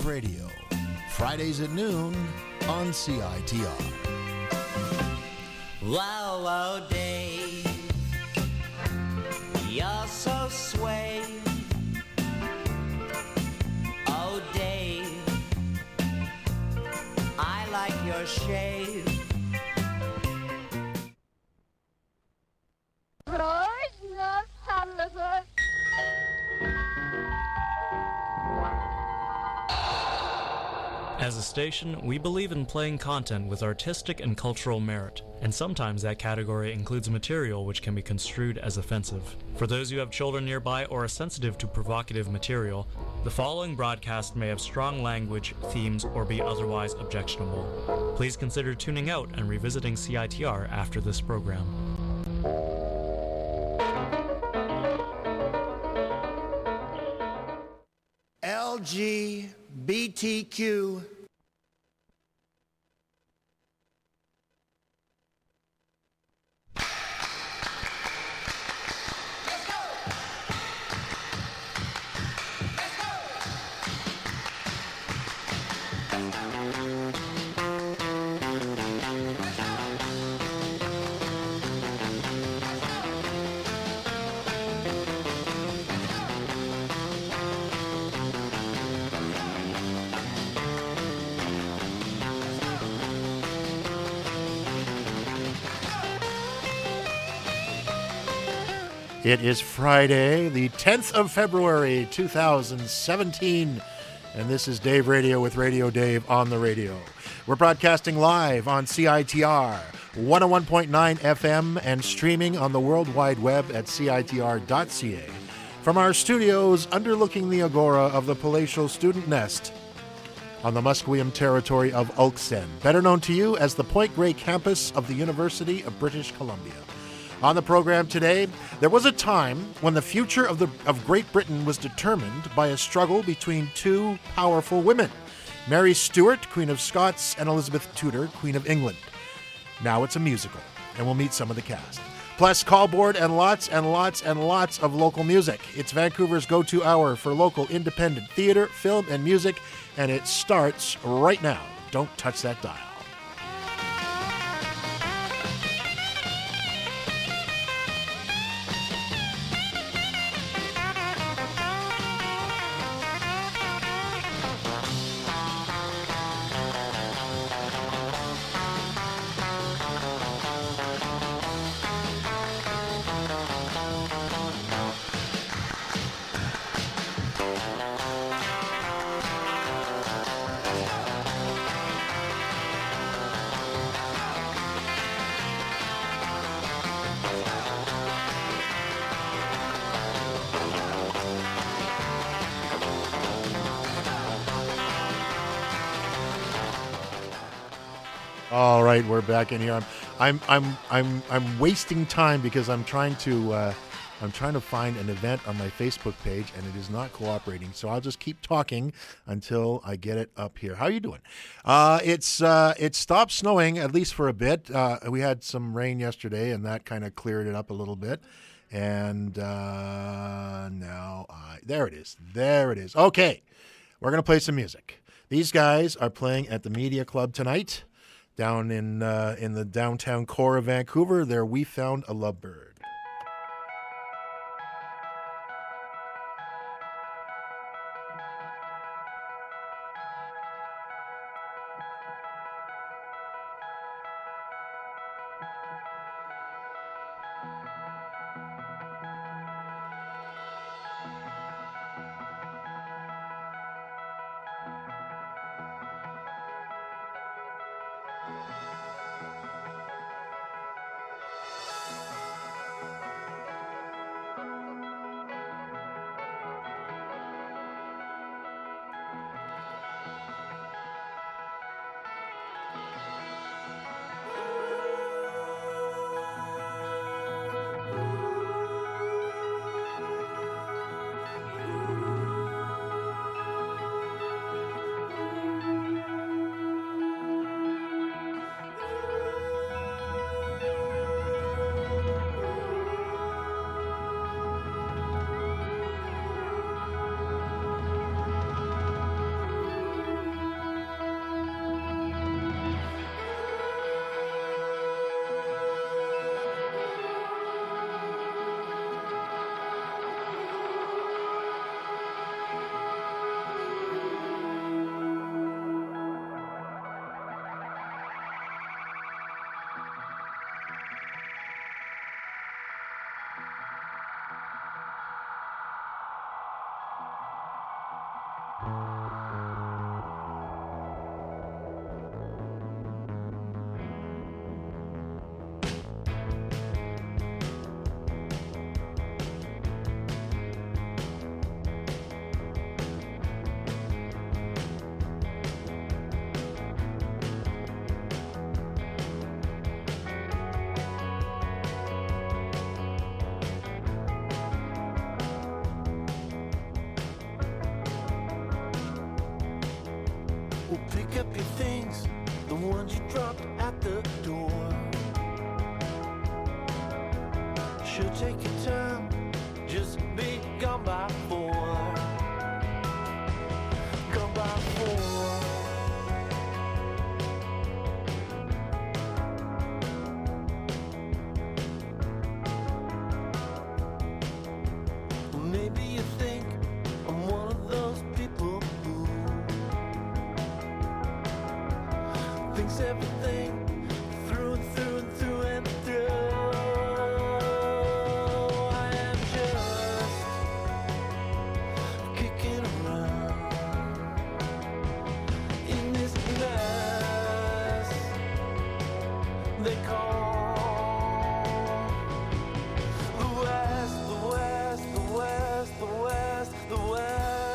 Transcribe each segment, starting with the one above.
Radio, Fridays at noon on CITR. Wow, wow, Dave, you're so sway. Oh, Dave, I like your shave. As a station, we believe in playing content with artistic and cultural merit, and sometimes that category includes material which can be construed as offensive. For those who have children nearby or are sensitive to provocative material, the following broadcast may have strong language, themes, or be otherwise objectionable. Please consider tuning out and revisiting CITR after this program. LGBTQ. It is Friday, the 10th of February, 2017, and this is Dave Radio with Radio Dave on the radio. We're broadcasting live on CITR, 101.9 FM, and streaming on the World Wide Web at CITR.ca from our studios underlooking the agora of the palatial student nest on the Musqueam territory of Ulksen, better known to you as the Point Grey campus of the University of British Columbia. On the program today, there was a time when the future of Great Britain was determined by a struggle between two powerful women, Mary Stuart, Queen of Scots, and Elizabeth Tudor, Queen of England. Now it's a musical, and we'll meet some of the cast. Plus, callboard and lots and lots and lots of local music. It's Vancouver's go-to hour for local independent theater, film, and music, and it starts right now. Don't touch that dial. All right, we're back in here. I'm wasting time because I'm trying to find an event on my Facebook page and it is not cooperating. So I'll just keep talking until I get it up here. How are you doing? It stopped snowing at least for a bit. We had some rain yesterday and that kind of cleared it up a little bit. And now there it is. There it is. Okay, we're gonna play some music. These guys are playing at the Media Club tonight. Down in the downtown core of Vancouver, there we found a lovebird. Well, pick up your things, the ones you dropped at the door. Should take your time, just be gone by 4. Gone by 4. Maybe you think I'm one of those people who thinks everything through and through and through and through. I am just kicking around in this mess they call the West, the West, the West, the West, the West.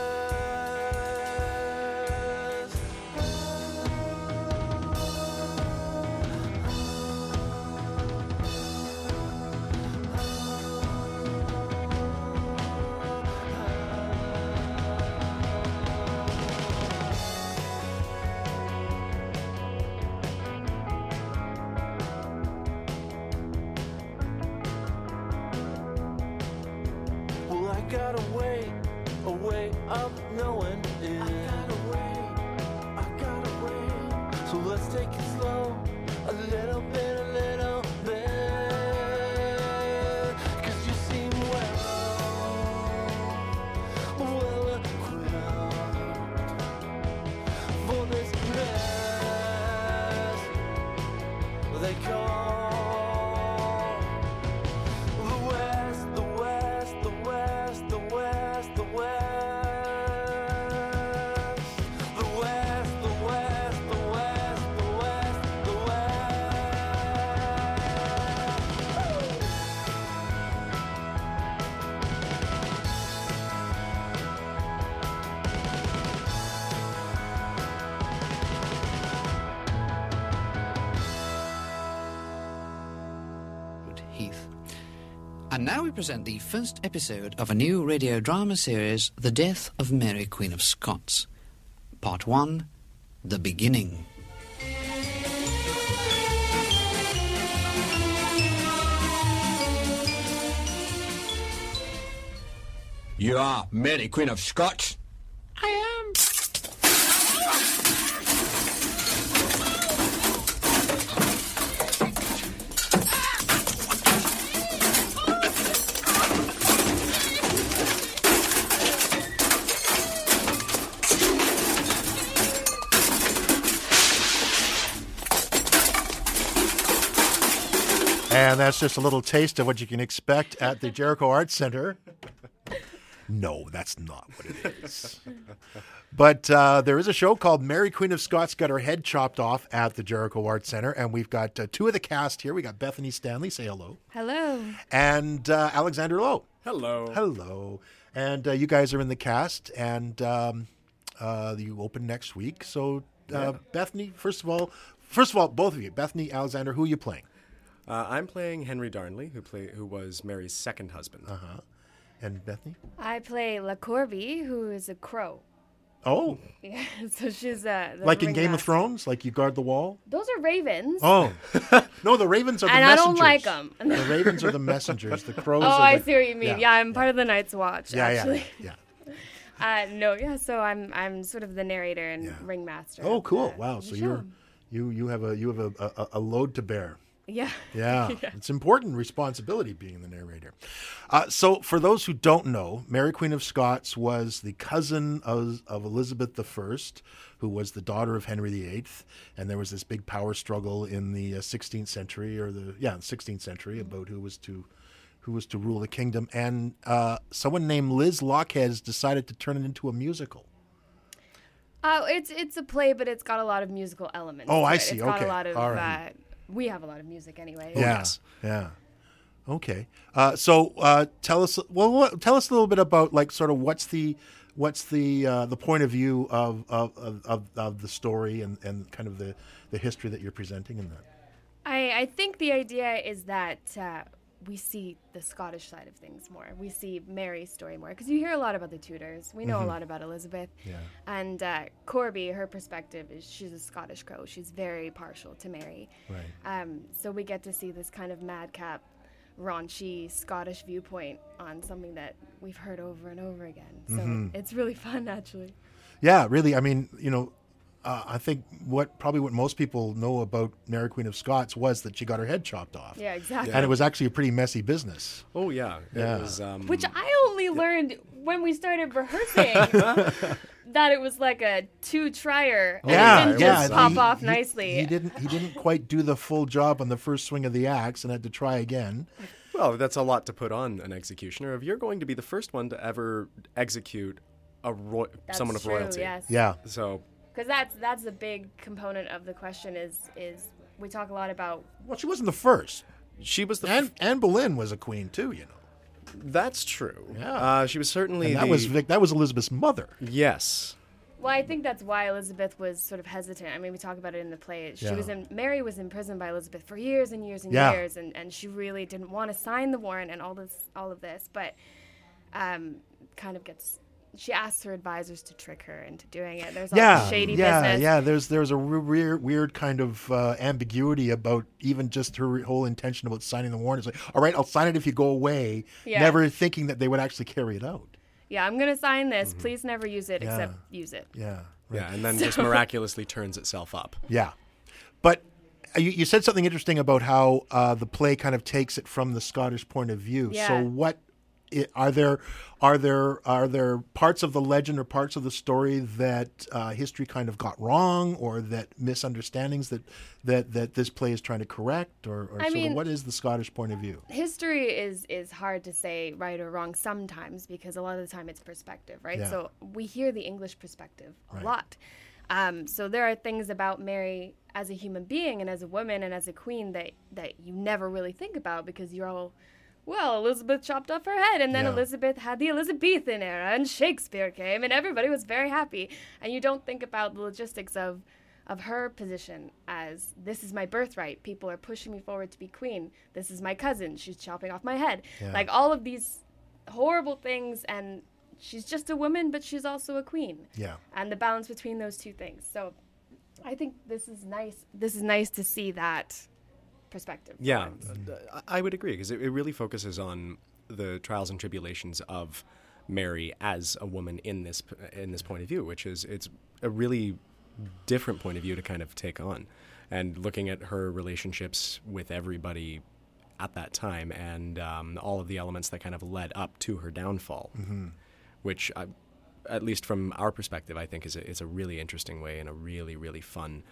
Well, I got a way of knowing it. I got a way. So let's take it slow, a little bit, a little bit. 'Cause you seem well equipped for this mess they call the West, the West, the West, the West, the West. The West, the West, the West, the West, the West. Heath. And now we present the first episode of a new radio drama series, The Death of Mary, Queen of Scots. Part 1, The Beginning. You are Mary, Queen of Scots? I am. And that's just a little taste of what you can expect at the Jericho Arts Center. No, that's not what it is. But there is a show called Mary, Queen of Scots Got Her Head Chopped Off at the Jericho Arts Center. And we've got two of the cast here. We got Bethany Stanley, say hello. Hello. And Alexander Lowe. Hello. Hello. And you guys are in the cast, and you open next week. So, Bethany, first of all, both of you, Bethany, Alexander, who are you playing? I'm playing Henry Darnley, who was Mary's second husband. Uh-huh. And Bethany? I play La Corby, who is a crow. Oh. Yeah, so she's like in Game of Thrones? Like you guard the wall? Those are ravens. Oh. No, the ravens are the and messengers. I don't like them. The ravens are the messengers. The crows Oh, are I the... see what you mean. Yeah, I'm part of the Night's Watch, actually. Yeah. So I'm sort of the narrator and ringmaster. Oh, of cool. the- Wow. the So show. you have a load to bear. Yeah. Yeah, Yeah. It's important responsibility being the narrator. So for those who don't know, Mary Queen of Scots was the cousin of Elizabeth I, who was the daughter of Henry VIII, and there was this big power struggle in the 16th century, 16th century, about who was to rule the kingdom, and someone named Liz Lockhead decided to turn it into a musical. Oh, it's a play, but it's got a lot of musical elements. Oh, to I it. see. It's got Okay. a lot of. All right. We have a lot of music anyway. Yeah. Okay. So tell us a little bit about like sort of what's the point of view of the story and kind of the history that you're presenting in that. I think the idea is that we see the Scottish side of things more. We see Mary's story more because you hear a lot about the Tudors. We know a lot about Elizabeth. Yeah. And Corby, her perspective is she's a Scottish crow. She's very partial to Mary. Right. So we get to see this kind of madcap, raunchy Scottish viewpoint on something that we've heard over and over again. So it's really fun, actually. Yeah, really. I mean, I think what most people know about Mary Queen of Scots was that she got her head chopped off. Yeah, exactly. And it was actually a pretty messy business. Oh, yeah. Yeah. It was, Which I only learned when we started rehearsing that it was like a 2-trier. And it didn't just pop off nicely. He didn't quite do the full job on the first swing of the axe and had to try again. Well, that's a lot to put on an executioner. If you're going to be the first one to ever execute someone of true, royalty. Yes. Yeah. So... Because that's a big component of the question is we talk a lot about... Well, she wasn't the first. She was Anne Boleyn was a queen too, That's true. Yeah. She was certainly and that was Elizabeth's mother. Yes. Well, I think that's why Elizabeth was sort of hesitant. I mean, we talk about it in the play. Mary was imprisoned by Elizabeth for years and years and years, and she really didn't want to sign the warrant and all of this, but kind of gets... She asks her advisors to trick her into doing it. There's all this shady business. Yeah. There's a weird kind of ambiguity about even just her whole intention about signing the warrant. It's like, all right, I'll sign it if you go away, never thinking that they would actually carry it out. Yeah, I'm going to sign this. Please never use it except use it. Yeah. Right. Yeah, and then just miraculously turns itself up. Yeah. But you said something interesting about how the play kind of takes it from the Scottish point of view. Yeah. So what... Are there parts of the legend or parts of the story that history kind of got wrong, or that misunderstandings that this play is trying to correct, or what is the Scottish point of view? History is hard to say right or wrong sometimes because a lot of the time it's perspective, right? Yeah. So we hear the English perspective a Right. lot. So there are things about Mary as a human being and as a woman and as a queen that you never really think about because you're all... Well, Elizabeth chopped off her head, and then Elizabeth had the Elizabethan era, and Shakespeare came, and everybody was very happy. And you don't think about the logistics of her position as, this is my birthright. People are pushing me forward to be queen. This is my cousin. She's chopping off my head. Yeah. Like, all of these horrible things, and she's just a woman, but she's also a queen. Yeah. And the balance between those two things. So I think this is nice. This is nice to see that perspective. Yeah, I would agree because it really focuses on the trials and tribulations of Mary as a woman in this point of view, which is it's a really different point of view to kind of take on, and looking at her relationships with everybody at that time and all of the elements that kind of led up to her downfall, which at least from our perspective, I think is a really interesting way and a really, really fun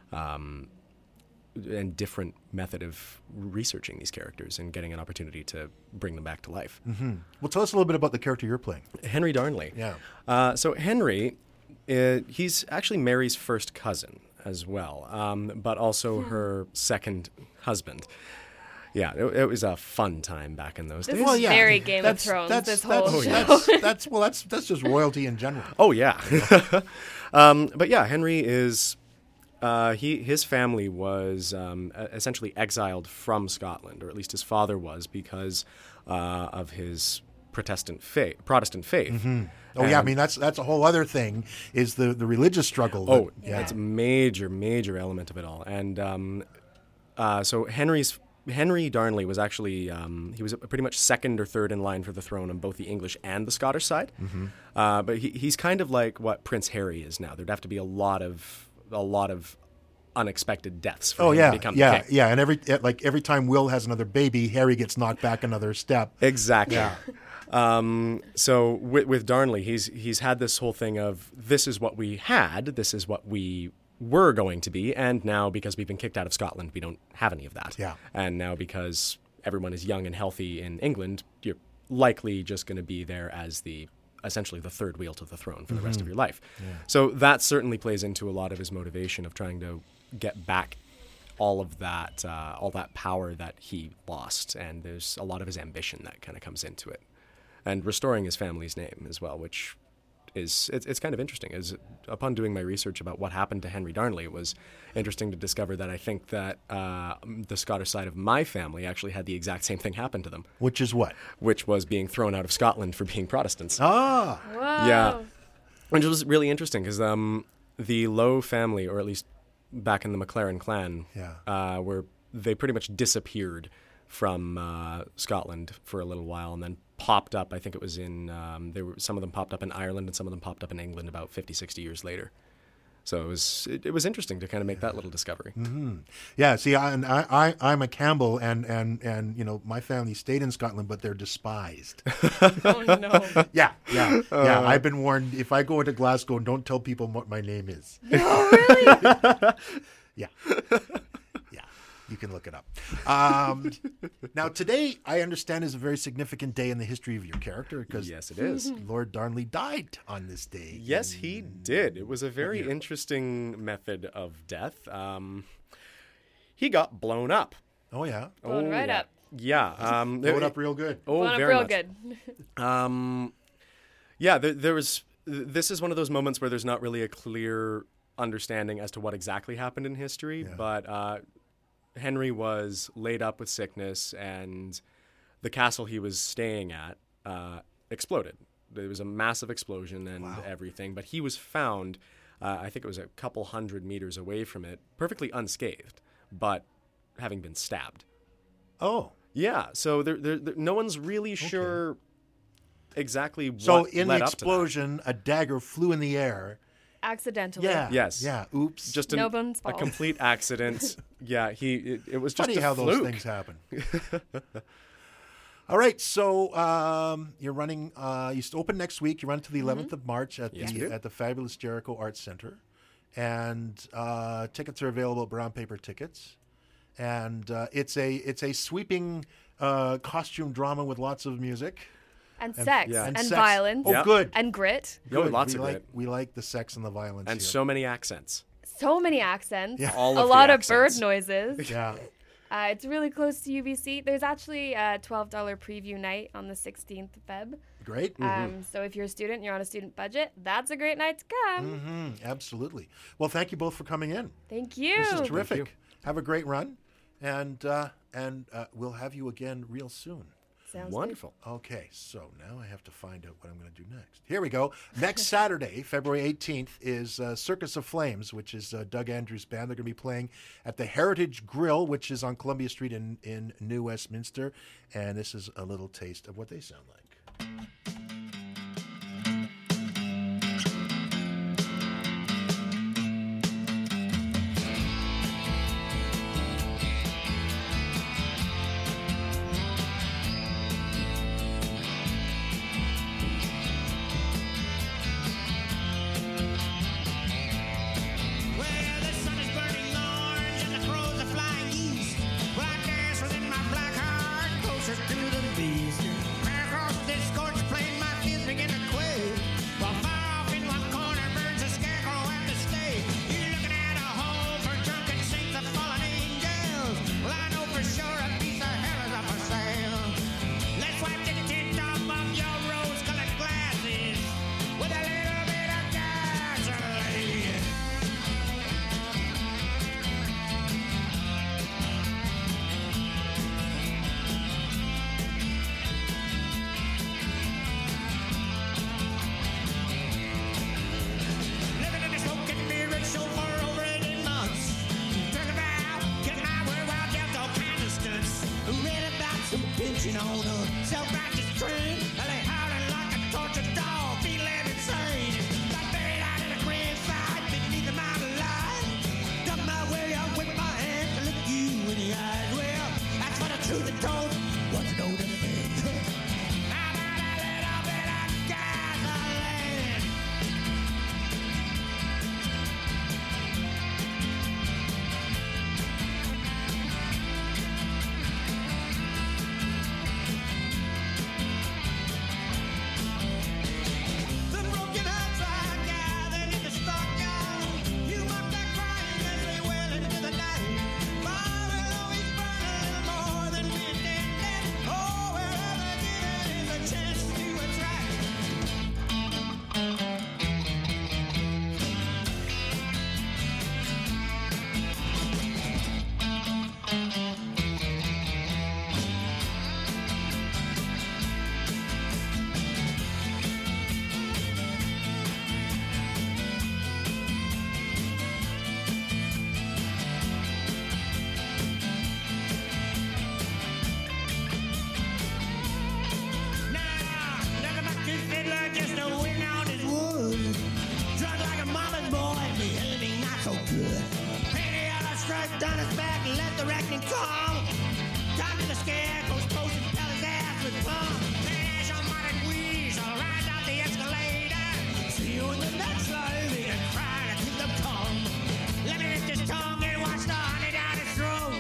and different method of researching these characters and getting an opportunity to bring them back to life. Well, tell us a little bit about the character you're playing. Henry Darnley. Yeah. So Henry, he's actually Mary's first cousin as well, but also her second husband. Yeah, it was a fun time back in those days. This is very Game of Thrones, this whole show. That's just royalty in general. Oh, yeah. But yeah, Henry is... his family was essentially exiled from Scotland, or at least his father was, because of his Protestant faith. Oh, yeah, I mean, that's a whole other thing, is the religious struggle. Oh, yeah. It's a major element of it all. And so Henry Darnley was actually, he was pretty much second or third in line for the throne on both the English and the Scottish side. But he's kind of like what Prince Harry is now. There'd have to be a lot of unexpected deaths for him to become king. Yeah, and every time Will has another baby, Harry gets knocked back another step. Exactly. Yeah. So with Darnley, he's had this whole thing of, this is what we had, this is what we were going to be, and now because we've been kicked out of Scotland, we don't have any of that. Yeah. And now because everyone is young and healthy in England, you're likely just going to be there as essentially the third wheel to the throne for the rest of your life. Yeah. So that certainly plays into a lot of his motivation of trying to get back all that power that he lost, and there's a lot of his ambition that kind of comes into it, and restoring his family's name as well, which it's kind of interesting. As upon doing my research about what happened to Henry Darnley, it was interesting to discover that I think that the Scottish side of my family actually had the exact same thing happen to them. Which is what? Which was being thrown out of Scotland for being Protestants. Ah. Whoa. Yeah. Which was really interesting because the Lowe family, or at least back in the McLaren clan, they pretty much disappeared from Scotland for a little while, and then popped up. I think it was in some of them popped up in Ireland, and some of them popped up in England about 50, 60 years later. So it was interesting to kind of make that little discovery. Mm-hmm. Yeah. See, I'm a Campbell, and you know, my family stayed in Scotland, but they're despised. Oh no. Yeah. I've been warned, if I go into Glasgow, don't tell people what my name is. No, really? Yeah. You can look it up. Now, today, I understand, is a very significant day in the history of your character, because yes, it is. Lord Darnley died on this day. Yes, he did. It was a very interesting method of death. He got blown up. Oh, yeah. Blown right up. Yeah. Blown up real good. Oh, Blown very up real much. good. Yeah, there was. This is one of those moments where there's not really a clear understanding as to what exactly happened in history, but Henry was laid up with sickness, and the castle he was staying at exploded. There was a massive explosion and everything, but he was found, I think it was a couple 100 meters away from it, perfectly unscathed, but having been stabbed. Oh. Yeah, so no one's really sure exactly what So in led the up to that. explosion, a dagger flew in the air. Accidentally. Yeah. Yes. Yeah. Oops. Just No bones a balls. complete accident. Yeah, it was just Funny a how fluke. those things happen. All right, so you're running. You open next week. You run to the 11th of March at the Fabulous Jericho Arts Center, and tickets are available at Brown Paper Tickets, and it's a sweeping costume drama with lots of music. And sex. Yeah. And sex. violence. Oh, good. And grit. Oh, Good. lots we of like, it. We like the sex and the violence And here. so many accents. So many accents. Yeah. All a of lot the of bird accents. noises. Yeah. It's really close to UBC. There's actually a $12 preview night on the 16th of Feb. Great. So if you're a student and you're on a student budget, that's a great night to come. Absolutely. Well, thank you both for coming in. Thank you. This is terrific. Have a great run, and we'll have you again real soon. Sounds Wonderful. Okay, so now I have to find out what I'm going to do next. Here we go. Next Saturday, February 18th, is Circus of Flames, which is Doug Andrews' band. They're going to be playing at the Heritage Grill, which is on Columbia Street in New Westminster. And this is a little taste of what they sound like. Well, the sun is burning orange and the crows are flying east. Well, I dance within my black heart, closer to the beast. Across this scorch plain, my feet begin to quake. While far off in one corner burns a scarecrow at the stake. You're looking at a hole for drunken saints of fallen angels. Well, I know for sure a piece of hell is up for sale. Let's wipe the tint off of your rose-colored glasses with a little bit of gasoline. Living in the smoking mirror show for over 18 months. Took a vow, get my word while dealt all kinds of stunts. Read about some pinching on a self-righteous train. They howling like a tortured dog, feeling insane. Got buried out in a graveside beneath the mountain line. Dug my way out with my hand to look you in the eyes. Well, that's what the truth it told. What's no to the How about a little bit of gasoline? fiddler just a win out his wood. Drunk like a mama's boy, behaving not so good. Penny yellow stripe down his back, let the reckoning come. Down to the scarecrow's post and tell his ass with plum. Then as your muttered wheeze, I'll rise out the escalator. See you in the next life, and cry to keep them calm. Let me lift his tongue and watch the honey down his throat.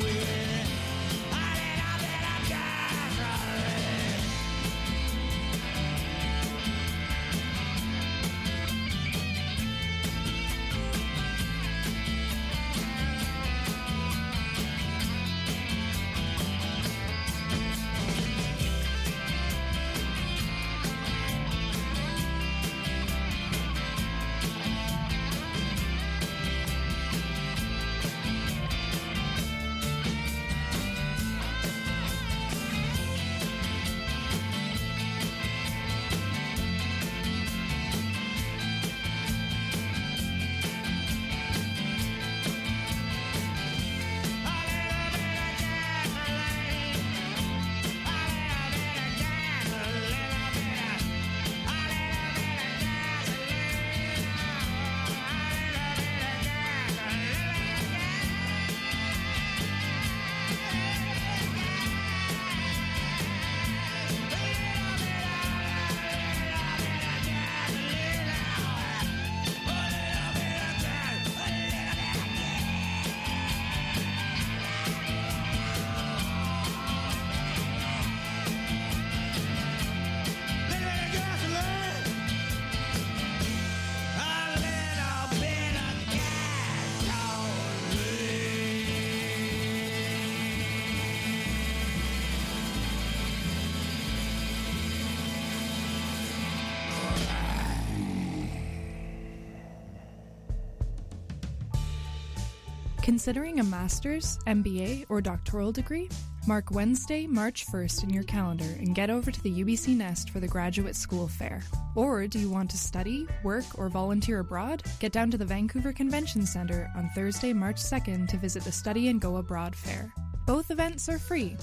Considering a master's, MBA, or doctoral degree? Mark Wednesday, March 1st in your calendar and get over to the UBC Nest for the Graduate School Fair. Or do you want to study, work, or volunteer abroad? Get down to the Vancouver Convention Centre on Thursday, March 2nd to visit the Study and Go Abroad Fair. Both events are free.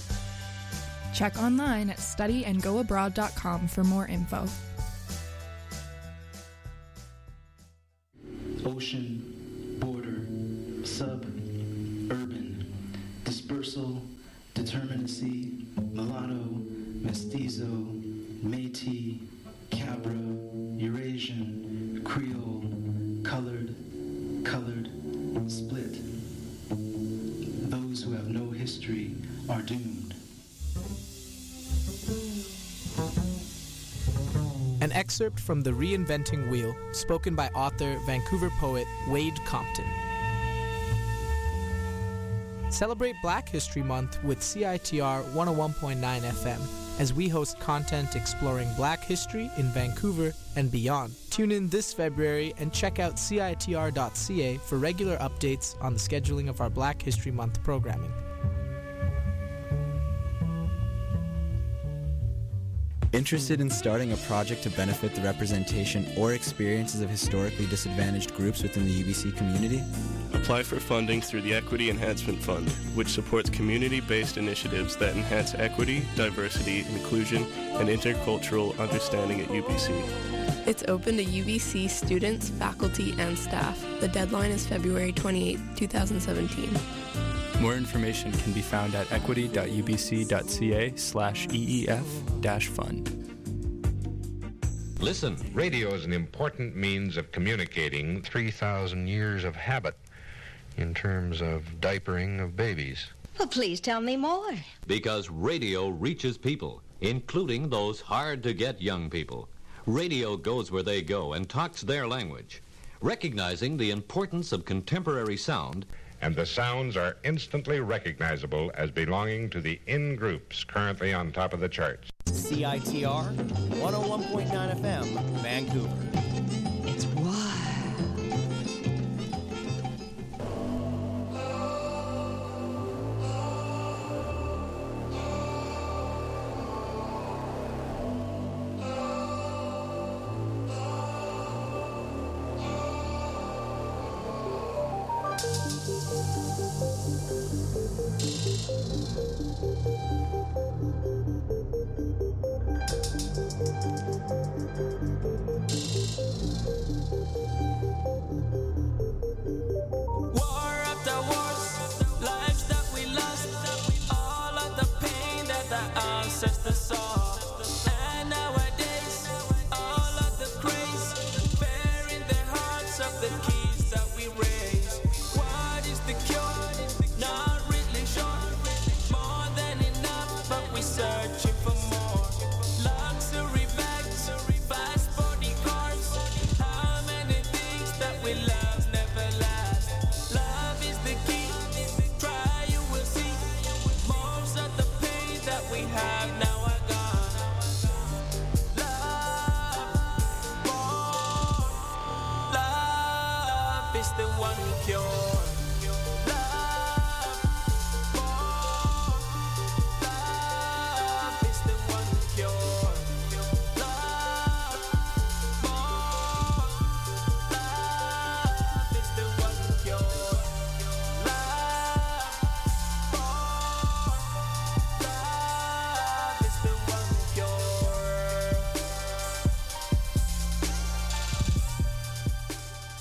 Check online at studyandgoabroad.com for more info. Ocean, border, sub-urban, dispersal, determinacy, mulatto, mestizo, Métis, Cabra, Eurasian, Creole, colored, split. Those who have no history are doomed. An excerpt from The Reinventing Wheel, spoken by author, Vancouver poet Wade Compton. Celebrate Black History Month with CITR 101.9 FM as we host content exploring Black history in Vancouver and beyond. Tune in this February and check out CITR.ca for regular updates on the scheduling of our Black History Month programming. Interested in starting a project to benefit the representation or experiences of historically disadvantaged groups within the UBC community? Apply for funding through the Equity Enhancement Fund, which supports community-based initiatives that enhance equity, diversity, inclusion, and intercultural understanding at UBC. It's open to UBC students, faculty, and staff. The deadline is February 28, 2017. More information can be found at equity.ubc.ca/EEF-fund. Listen, radio is an important means of communicating 3,000 years of habit in terms of diapering of babies. Well, please tell me more. Because radio reaches people, including those hard-to-get young people. Radio goes where they go and talks their language, recognizing the importance of contemporary sound. And the sounds are instantly recognizable as belonging to the in-groups currently on top of the charts. CITR 101.9 FM, Vancouver. It's wild.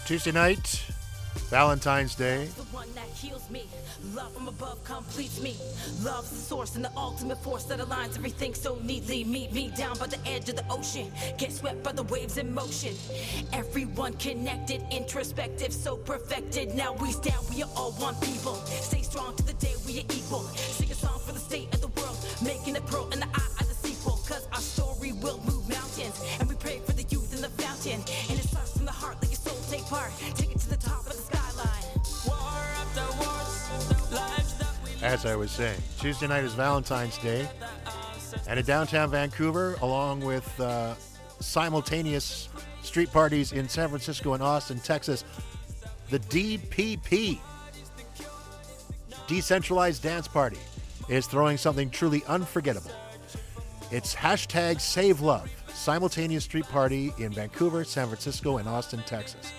Tuesday night, Valentine's Day. The one that heals me. Love from above completes me. Love's the source and the ultimate force that aligns everything so neatly. Meet me down by the edge of the ocean. Get swept by the waves in motion. Everyone connected, introspective, so perfected. Now we stand, we are all one people. Stay strong to the day we are equal. Sing a song for the state of the world. Making a pearl in the eye of the sequel. Cause our story will move mountains. And we pray for the youth in the fountain. And it starts from the heart, let your soul take part. Take it to the top of the skyline. War after wars, lives that we As I was saying, Tuesday night is Valentine's Day. And in downtown Vancouver, along with simultaneous street parties in San Francisco and Austin, Texas, the DPP, Decentralized Dance Party, is throwing something truly unforgettable. It's hashtag Save Love, simultaneous street party in Vancouver, San Francisco, and Austin, Texas.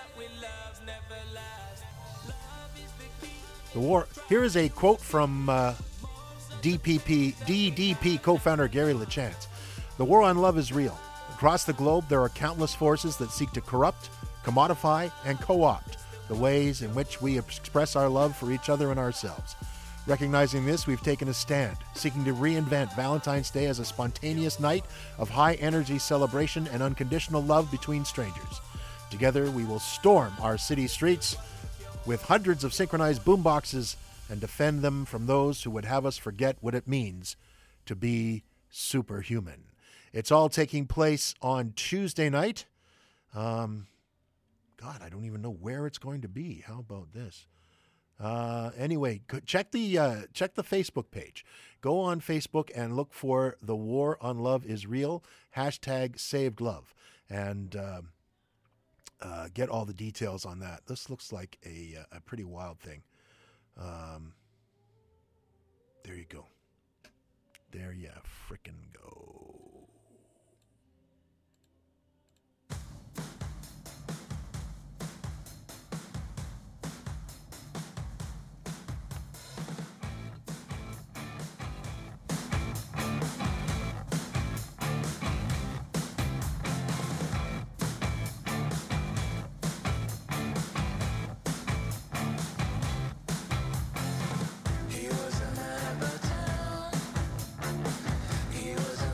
The war. Here is a quote from DDP co-founder Gary LaChance. The war on love is real. Across the globe, there are countless forces that seek to corrupt, commodify, and co-opt the ways in which we express our love for each other and ourselves. Recognizing this, we've taken a stand, seeking to reinvent Valentine's Day as a spontaneous night of high-energy celebration and unconditional love between strangers. Together, we will storm our city streets with hundreds of synchronized boomboxes and defend them from those who would have us forget what it means to be superhuman. It's all taking place on Tuesday night. God, I don't even know where it's going to be. How about this? Anyway, check the Facebook page. Go on Facebook and look for The War on Love is Real, hashtag Saved Love, and get all the details on that. This looks like a pretty wild thing. There you go. There you frickin' go. He was a man about town. He was a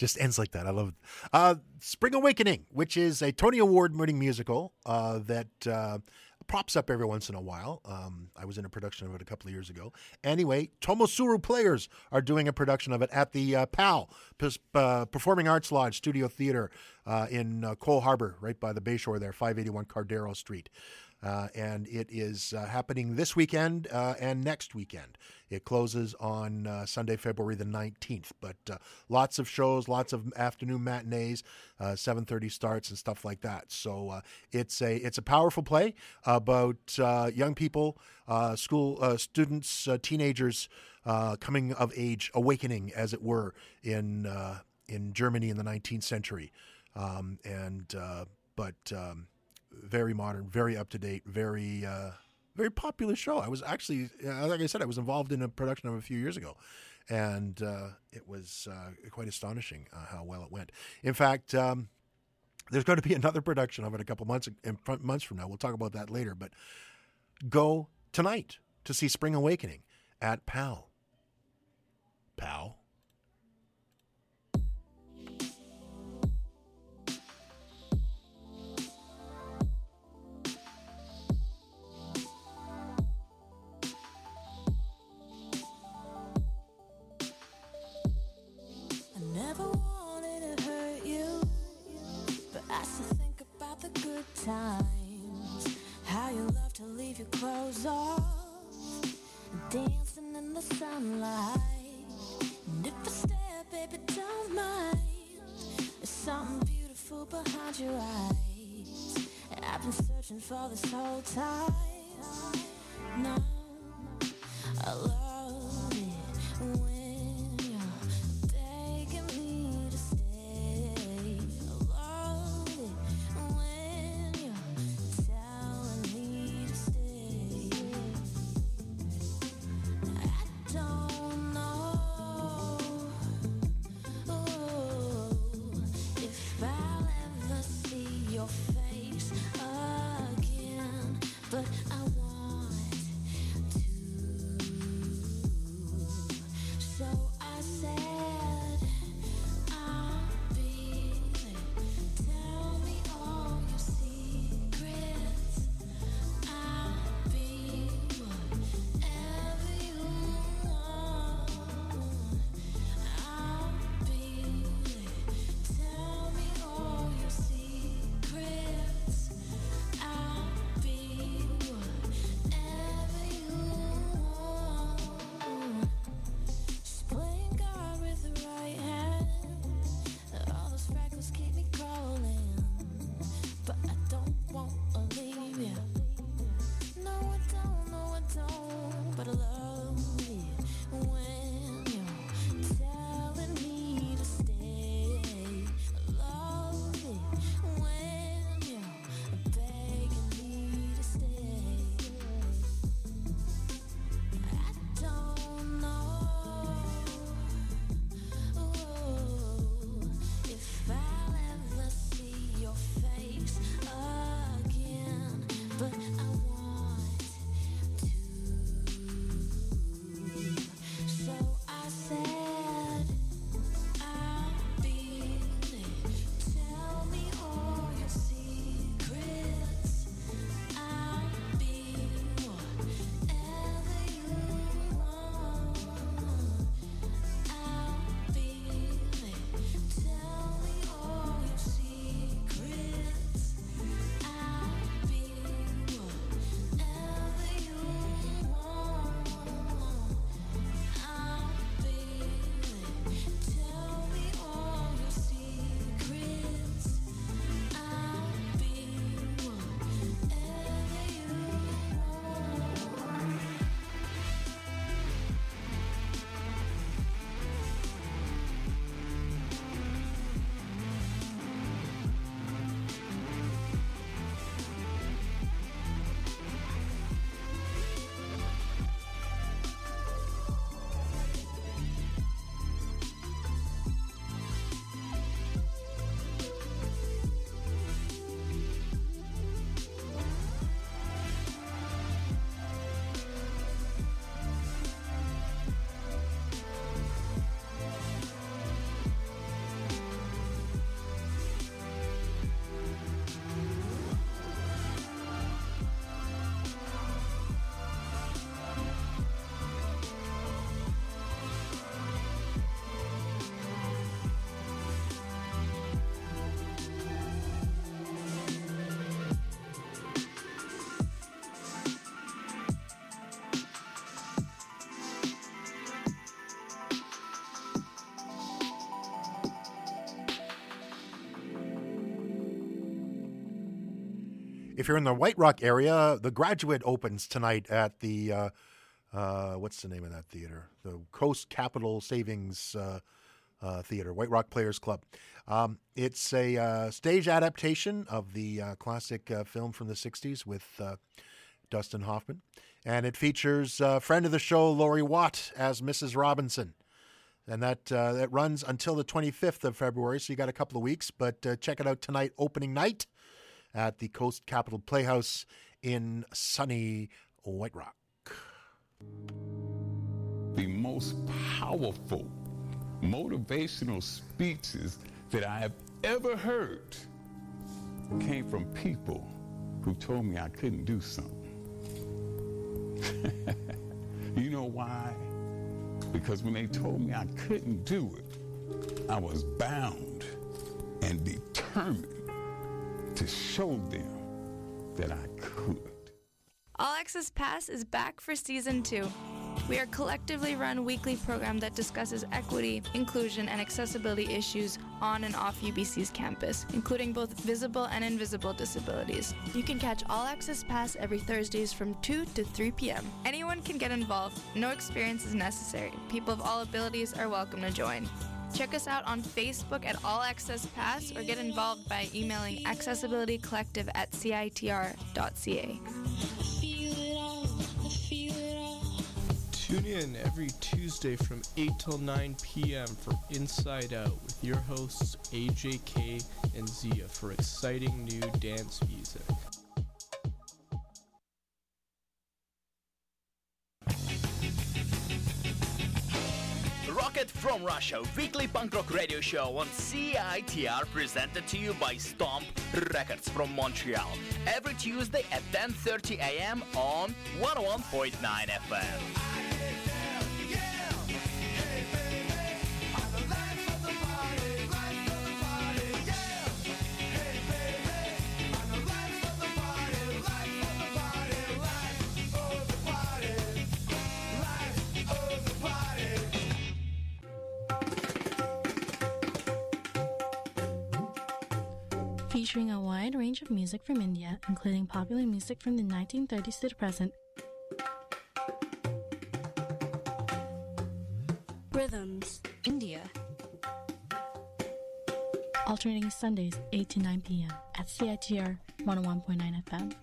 Just ends like that. I love it. Spring Awakening, which is a Tony Award-winning musical that props up every once in a while. I was in a production of it a couple of years ago. Anyway, Tomosuru Players are doing a production of it at the PAL, Performing Arts Lodge Studio Theater in Cole Harbor, right by the Bayshore there, 581 Cardero Street. And it is happening this weekend and next weekend. It closes on Sunday, February the 19th. But lots of shows, lots of afternoon matinees, 7:30 starts and stuff like that. So it's a powerful play about young people, school students, teenagers coming of age, awakening, as it were, in Germany in the 19th century. Very modern, very up to date, very popular show. I was actually, like I said, I was involved in a production of a few years ago, and it was quite astonishing how well it went. In fact, there's going to be another production of it a couple months from now. We'll talk about that later. But go tonight to see Spring Awakening at PAL. PAL. Never wanted to hurt you, but I still think about the good times. How you love to leave your clothes off, dancing in the sunlight. And if I stare, baby, don't mind. There's something beautiful behind your eyes, and I've been searching for this whole time. No, I love it when but I want to. if you're in the White Rock area, The Graduate opens tonight at the what's the name of that theater? The Coast Capital Savings Theater, White Rock Players Club. It's a stage adaptation of the classic film from the 60s with Dustin Hoffman. And it features friend of the show, Laurie Watt, as Mrs. Robinson. And that runs until the 25th of February, so you got a couple of weeks. But check it out tonight, opening night, at the Coast Capital Playhouse in sunny White Rock. The most powerful motivational speeches that I have ever heard came from people who told me I couldn't do something. You know why? Because when they told me I couldn't do it, I was bound and determined to show them that I could. All Access Pass is back for Season 2. We are a collectively run weekly program that discusses equity, inclusion, and accessibility issues on and off UBC's campus, including both visible and invisible disabilities. You can catch All Access Pass every Thursdays from 2 to 3 p.m. Anyone can get involved. No experience is necessary. People of all abilities are welcome to join. Check us out on Facebook at All Access Pass or get involved by emailing accessibilitycollective@citr.ca. Tune in every Tuesday from 8 till 9 p.m. for Inside Out with your hosts AJK and Zia for exciting new dance music. Rocket from Russia, weekly punk rock radio show on CITR, presented to you by Stomp Records from Montreal. Every Tuesday at 10:30 a.m. on 101.9 FM. Featuring a wide range of music from India, including popular music from the 1930s to the present. Rhythms, India. Alternating Sundays, 8 to 9 p.m. at CITR 101.9 FM.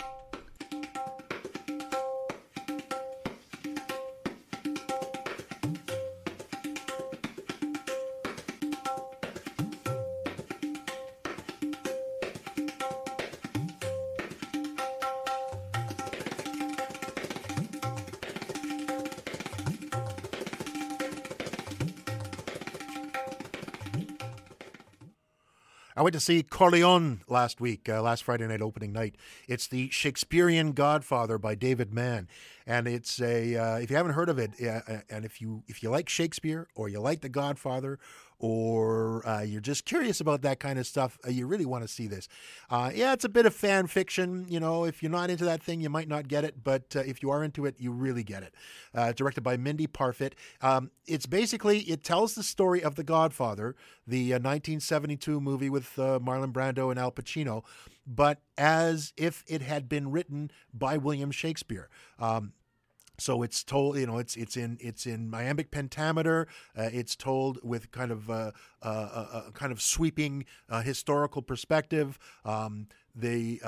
I went to see Corleone last week, last Friday night opening night. It's the Shakespearean Godfather by David Mann, and it's a if you haven't heard of it, and if you like Shakespeare or you like The Godfather, or you're just curious about that kind of stuff, you really want to see this. Yeah, it's a bit of fan fiction. You know, if you're not into that thing, you might not get it, but if you are into it, you really get it. Directed by Mindy Parfit. It's basically, it tells the story of The Godfather, the 1972 movie with Marlon Brando and Al Pacino, but as if it had been written by William Shakespeare. So it's told, you know, it's in iambic pentameter. It's told with kind of a kind of sweeping historical perspective. And there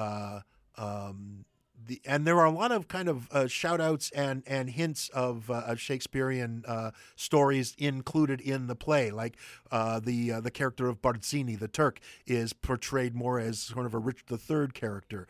are a lot of kind of shout outs and hints of Shakespearean stories included in the play. Like the character of Barzini, the Turk, is portrayed more as sort of a Richard III character.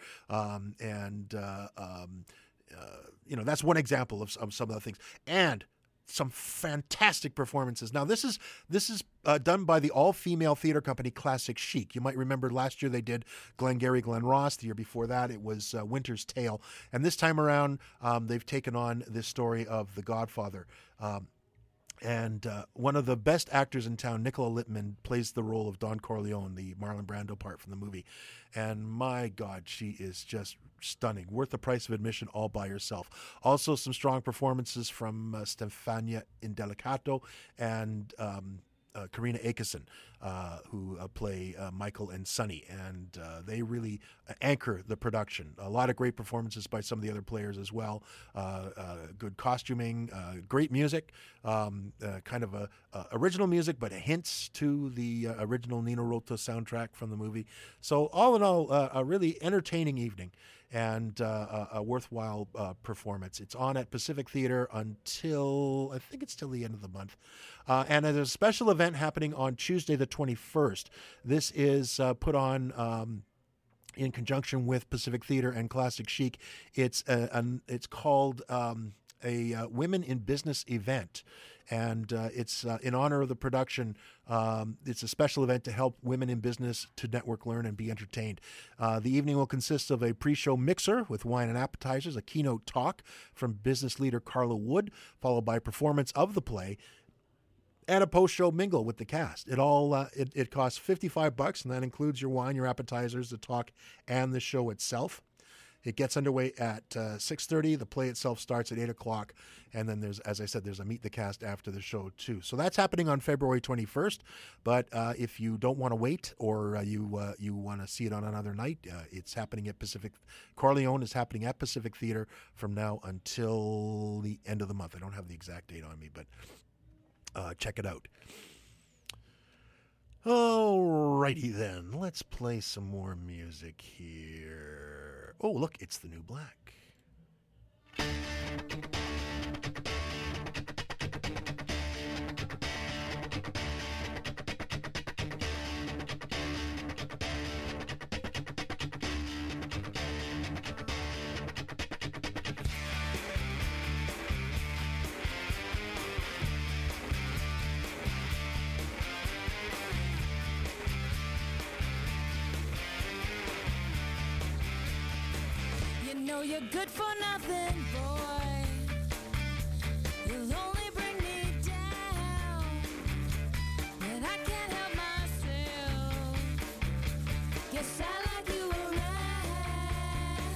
You know, that's one example of some of the things. And some fantastic performances. Now, this is done by the all-female theater company Classic Chic. You might remember last year they did Glengarry Glen Ross. The year before that, it was Winter's Tale. And this time around, they've taken on this story of The Godfather. And one of the best actors in town, Nicola Littman, plays the role of Don Corleone, the Marlon Brando part from the movie. And my God, she is just stunning. Worth the price of admission all by herself. Also, some strong performances from Stefania Indelicato and Karina Akeson, who play Michael and Sonny, and they really anchor the production. A lot of great performances by some of the other players as well. Good costuming, great music, kind of a original music, but hints to the original Nino Rota soundtrack from the movie. So all in all, a really entertaining evening and a worthwhile performance. It's on at Pacific Theater until, I think it's till the end of the month. And there's a special event happening on Tuesday the 21st. This is put on in conjunction with Pacific Theater and Classic Chic. It's called a Women in Business event. And it's in honor of the production. It's a special event to help women in business to network, learn, and be entertained. The evening will consist of a pre-show mixer with wine and appetizers, a keynote talk from business leader Carla Wood, followed by performance of the play, and a post-show mingle with the cast. It all it costs $55, and that includes your wine, your appetizers, the talk, and the show itself. It gets underway at 6:30. The play itself starts at 8 o'clock. And then there's, as I said, there's a meet the cast after the show too. So that's happening on February 21st. But if you don't want to wait or you want to see it on another night, it's happening at Pacific. Corleone is happening at Pacific Theater from now until the end of the month. I don't have the exact date on me, but check it out. Alrighty then, let's play some more music here. Oh, look, it's the New Black. You're good for nothing, boy. You'll only bring me down, and I can't help myself. Guess I like you around.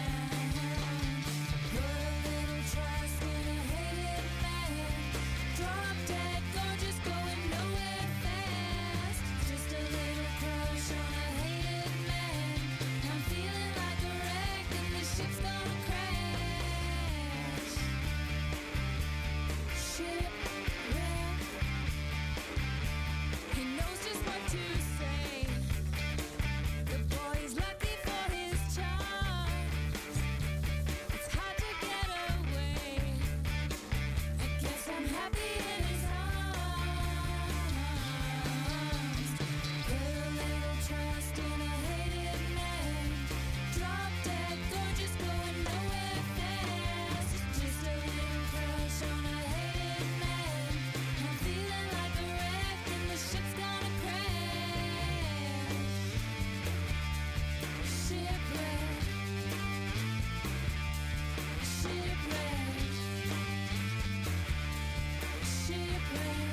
Put a little trust in a hated man. Drop dead gorgeous, going nowhere fast. Just a little crush on a hated man. I'm feeling like a wreck and the ship's gonna crash. Shipwreck. He knows just what to say. The boy's lucky for his charm. It's hard to get away. I guess I'm happy in his arms. Put a little trust in a hated man. Drop dead gorgeous, going nowhere fast. Just a little crush on a hated man. I'm feeling like a wreck and the ship's gonna crash. Shipwreck. Shipwreck. Shipwreck.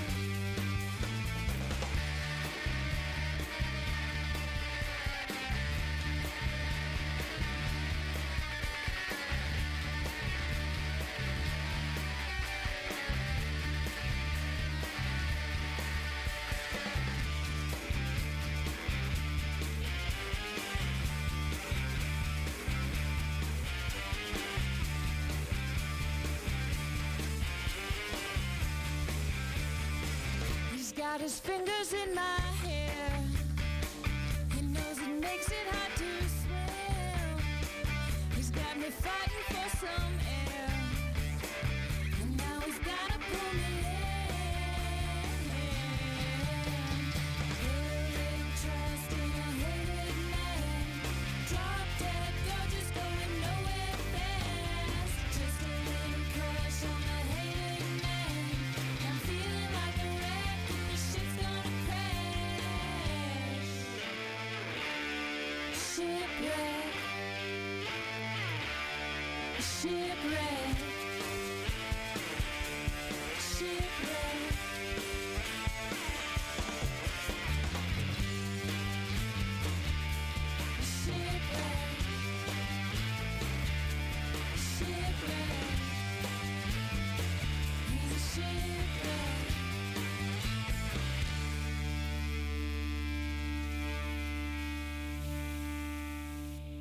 He's got his fingers in my hair. He knows it makes it hard to swim. He's got me fighting for some air. And now he's gotta pull me in. Put a little trust in a hated man. Drop dead gorgeous, going nowhere fast. Just a little crush on a hated man. I'm feeling like a wreck and the ship's gonna crash. Shipwreck. Shipwreck.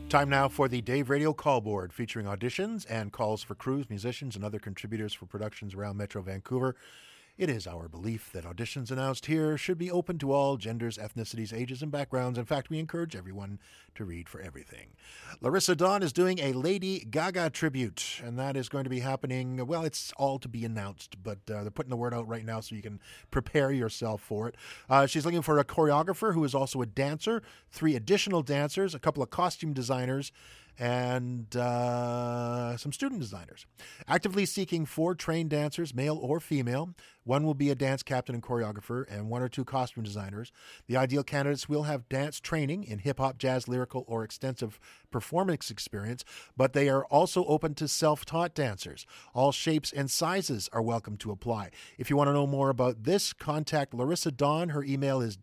Time now for the Dave Radio Call Board, featuring auditions and calls for crews, musicians, and other contributors for productions around Metro Vancouver. It is our belief that auditions announced here should be open to all genders, ethnicities, ages, and backgrounds. In fact, we encourage everyone to read for everything. Larissa Dawn is doing a Lady Gaga tribute, and that is going to be happening, well, it's all to be announced, but they're putting the word out right now so you can prepare yourself for it. She's looking for a choreographer who is also a dancer, 3 additional dancers, a couple of costume designers, and some student designers. Actively seeking 4 trained dancers, male or female. 1 will be a dance captain and choreographer, and 1 or 2 costume designers. The ideal candidates will have dance training in hip-hop, jazz, lyrical, or extensive performance experience, but they are also open to self-taught dancers. All shapes and sizes are welcome to apply. If you want to know more about this, contact Larissa Dawn. Her email is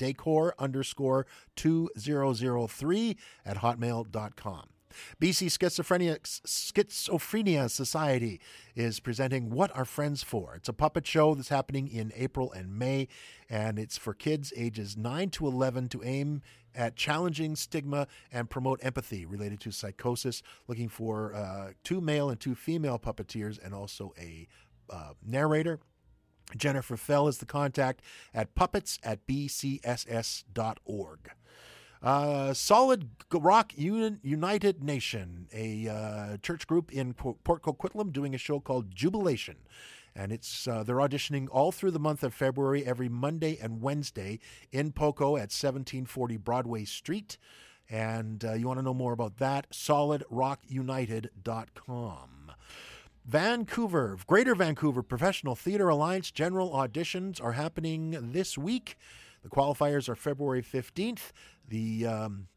decor_2003@hotmail.com. BC Schizophrenia Society is presenting What Are Friends For? It's a puppet show that's happening in April and May, and it's for kids ages 9 to 11 to aim at challenging stigma and promote empathy related to psychosis, looking for 2 male and 2 female puppeteers and also a narrator. Jennifer Fell is the contact at puppets@bcss.org. Solid Rock United Nation, a church group in Port Coquitlam, doing a show called Jubilation. And it's they're auditioning all through the month of February, every Monday and Wednesday in Poco at 1740 Broadway Street. And you want to know more about that, solidrockunited.com. Vancouver, Greater Vancouver Professional Theatre Alliance general auditions are happening this week. The qualifiers are February 15th. The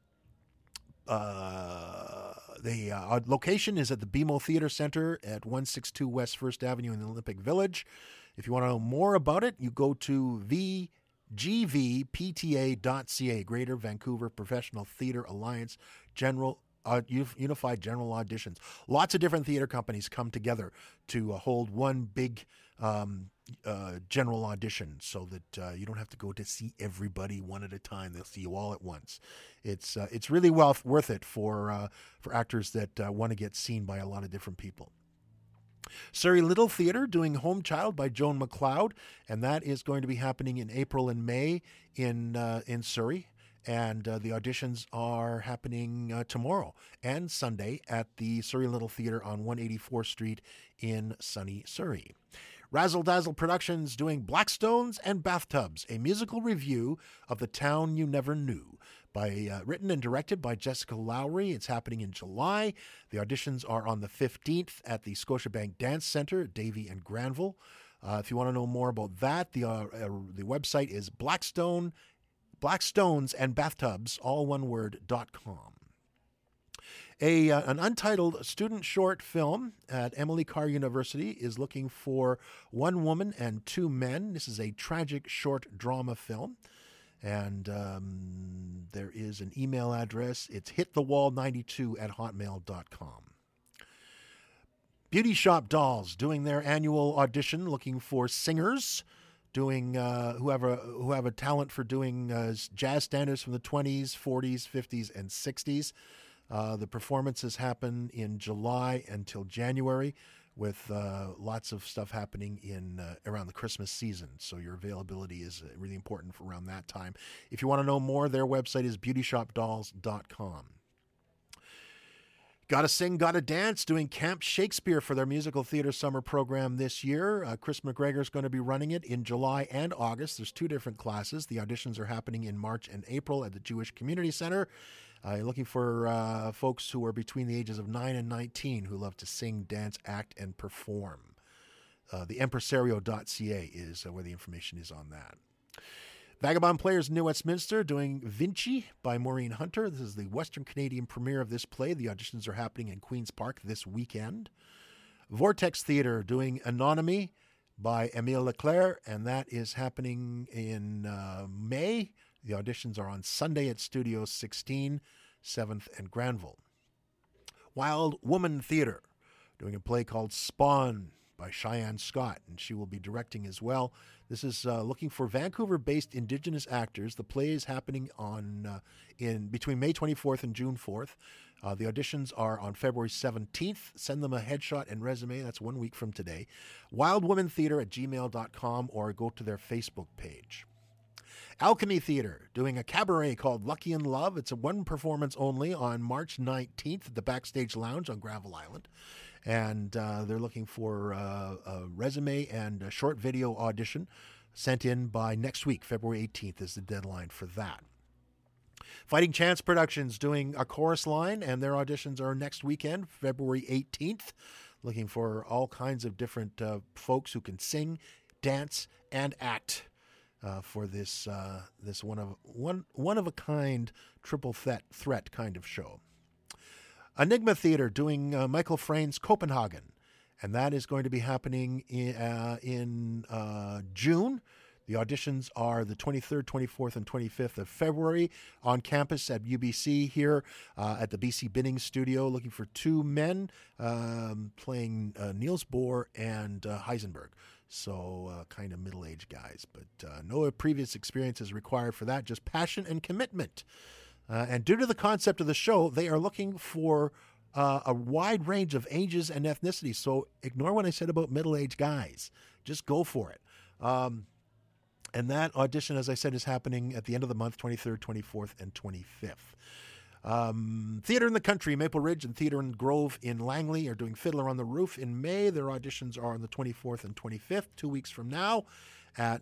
location is at the BMO Theatre Centre at 162 West 1st Avenue in the Olympic Village. If you want to know more about it, you go to vgvpta.ca, Greater Vancouver Professional Theatre Alliance General Unified General Auditions. Lots of different theatre companies come together to hold one big general audition, so that you don't have to go to see everybody one at a time. They'll see you all at once. It's really worth it for actors that want to get seen by a lot of different people. Surrey Little Theatre doing Home Child by Joan McLeod, and that is going to be happening in April and May in Surrey. And the auditions are happening tomorrow and Sunday at the Surrey Little Theatre on 184th Street in sunny Surrey. Razzle Dazzle Productions doing Blackstones and Bathtubs, a musical review of The Town You Never Knew, written and directed by Jessica Lowry. It's happening in July. The auditions are on the 15th at the Scotiabank Dance Centre, Davie and Granville. If you want to know more about that, the website is Blackstones and Bathtubs, all one word.com. An untitled student short film at Emily Carr University is looking for 1 woman and 2 men. This is a tragic short drama film. And there is an email address. It's hitthewall92@hotmail.com. Beauty Shop Dolls doing their annual audition, looking for singers doing who have a talent for doing jazz standards from the 20s, 40s, 50s, and 60s. The performances happen in July until January, with lots of stuff happening in around the Christmas season. So your availability is really important for around that time. If you want to know more, their website is beautyshopdolls.com. Gotta Sing, Gotta Dance, doing Camp Shakespeare for their musical theater summer program this year. Chris McGregor is going to be running it in July and August. There's 2 different classes. The auditions are happening in March and April at the Jewish Community Center. You're looking for folks who are between the ages of 9 and 19 who love to sing, dance, act, and perform. The Empresario.ca is where the information is on that. Vagabond Players New Westminster doing Vinci by Maureen Hunter. This is the Western Canadian premiere of this play. The auditions are happening in Queen's Park this weekend. Vortex Theatre doing Anonomy by Émile Leclerc, and that is happening in May. The auditions are on Sunday at Studio 16, 7th and Granville. Wild Woman Theatre doing a play called Spawn by Cheyenne Scott, and she will be directing as well. This is looking for Vancouver-based Indigenous actors. The play is happening in between May 24th and June 4th. The auditions are on February 17th. Send them a headshot and resume. That's 1 week from today. wildwomentheater@gmail.com, or go to their Facebook page. Alchemy Theater doing a cabaret called Lucky in Love. It's a one performance only on March 19th at the Backstage Lounge on Gravel Island. And they're looking for a resume and a short video audition sent in by next week. February 18th is the deadline for that. Fighting Chance Productions doing a chorus line, and their auditions are next weekend, February 18th. Looking for all kinds of different folks who can sing, dance, and act for this one of a kind triple threat kind of show. Enigma Theater doing Michael Frayn's Copenhagen, and that is going to be happening in June. The auditions are the 23rd, 24th, and 25th of February on campus at UBC here at the BC Binning Studio, looking for two men playing Niels Bohr and Heisenberg. So kind of middle-aged guys, but no previous experience is required for that, just passion and commitment. And due to the concept of the show, they are looking for a wide range of ages and ethnicities. So ignore what I said about middle-aged guys. Just go for it. And that audition, as I said, is happening at the end of the month, 23rd, 24th, and 25th. Theater in the Country, Maple Ridge, and Theater in Grove in Langley are doing Fiddler on the Roof in May. Their auditions are on the 24th and 25th, 2 weeks from now, at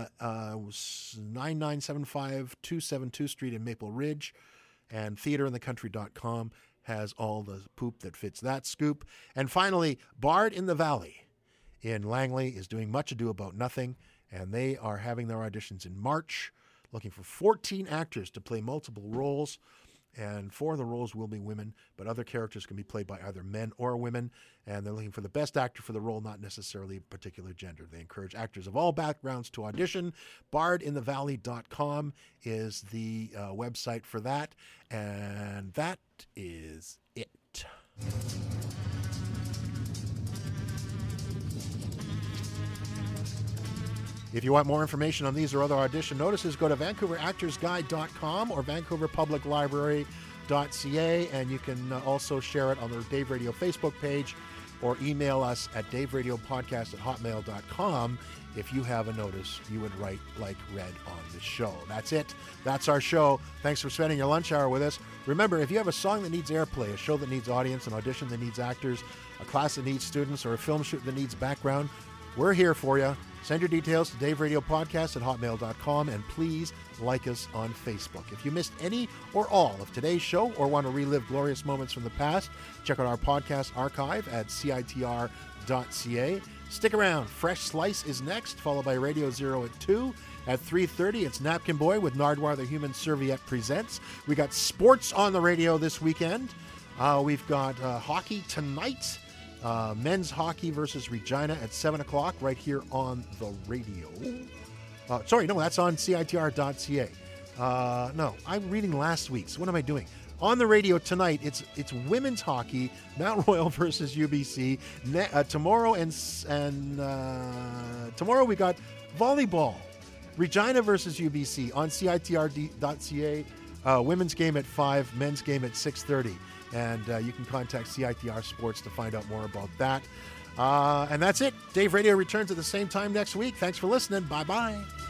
9975 272 Street in Maple Ridge. And theaterinthecountry.com has all the poop that fits that scoop. And finally, Bard in the Valley in Langley is doing Much Ado About Nothing, and they are having their auditions in March, looking for 14 actors to play multiple roles. And 4 of the roles will be women, but other characters can be played by either men or women. And they're looking for the best actor for the role, not necessarily a particular gender. They encourage actors of all backgrounds to audition. BardInTheValley.com is the website for that. And that is it. If you want more information on these or other audition notices, go to VancouverActorsGuide.com or VancouverPublicLibrary.ca, and you can also share it on the Dave Radio Facebook page or email us at daveradiopodcast@hotmail.com if you have a notice you would read on the show. That's it. That's our show. Thanks for spending your lunch hour with us. Remember, if you have a song that needs airplay, a show that needs audience, an audition that needs actors, a class that needs students, or a film shoot that needs background, we're here for you. Send your details to daveradiopodcast@hotmail.com, and please like us on Facebook. If you missed any or all of today's show or want to relive glorious moments from the past, check out our podcast archive at CITR.ca. Stick around. Fresh Slice is next, followed by Radio Zero at 2. At 3:30, it's Napkin Boy with Nardwar the Human Serviette Presents. We got sports on the radio this weekend. We've got hockey tonight. Men's hockey versus Regina at 7 o'clock right here on the radio. That's on CITR.ca. No, I'm reading last week's. What am I doing? On the radio tonight, it's women's hockey, Mount Royal versus UBC. Tomorrow tomorrow we got volleyball, Regina versus UBC on CITR.ca. Women's game at 5, men's game at 6:30. And you can contact CITR Sports to find out more about that. And that's it. Dave Radio returns at the same time next week. Thanks for listening. Bye-bye.